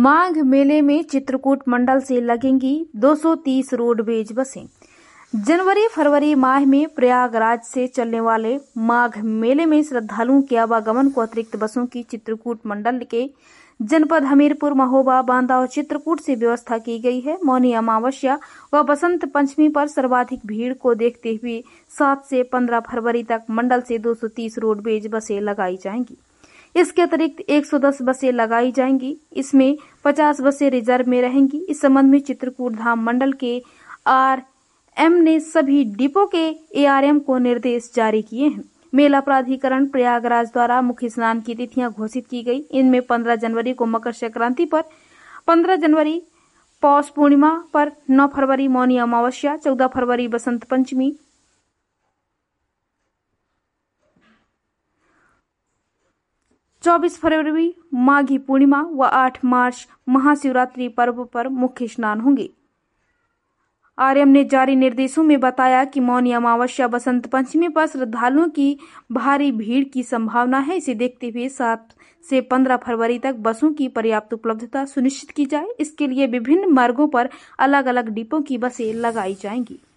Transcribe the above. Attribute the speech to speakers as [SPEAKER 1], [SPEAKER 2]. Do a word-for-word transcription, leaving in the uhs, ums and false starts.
[SPEAKER 1] माघ मेले में चित्रकूट मंडल से लगेंगी दो सौ तीस रोडवेज बसें। जनवरी फरवरी माह में प्रयागराज से चलने वाले माघ मेले में श्रद्धालुओं के आवागमन को अतिरिक्त बसों की चित्रकूट मंडल के जनपद हमीरपुर, महोबा, बांदा और चित्रकूट से व्यवस्था की गई है। मौनी अमावस्या व बसंत पंचमी पर सर्वाधिक भीड़ को देखते हुए सात से पंद्रह फरवरी तक मंडल से दो सौ तीस रोडवेज बसें लगाई जाएंगी। इसके अतिरिक्त एक सौ दस बसें लगाई जाएंगी। इसमें पचास बसें रिजर्व में रहेंगी। इस संबंध में चित्रकूट धाम मंडल के आर एम ने सभी डिपो के ए आर एम को निर्देश जारी किए हैं। मेला प्राधिकरण प्रयागराज द्वारा मुख्य स्नान की तिथियां घोषित की गई। इनमें पंद्रह जनवरी को मकर संक्रांति पर, पंद्रह जनवरी पौष पूर्णिमा पर, नौ फरवरी मौनी अमावस्या, चौदह फरवरी बसंत पंचमी, चौबीस फरवरी माघी पूर्णिमा व आठ मार्च महाशिवरात्रि पर्व पर मुख्य स्नान होंगे। आर एम ने जारी निर्देशों में बताया कि मौनी अमावस्या बसंत पंचमी पर श्रद्धालुओं की भारी भीड़ की संभावना है। इसे देखते हुए सात से पंद्रह फरवरी तक बसों की पर्याप्त उपलब्धता सुनिश्चित की जाए। इसके लिए विभिन्न मार्गों पर अलग अलग डिपो की बसें लगाई जाएंगी।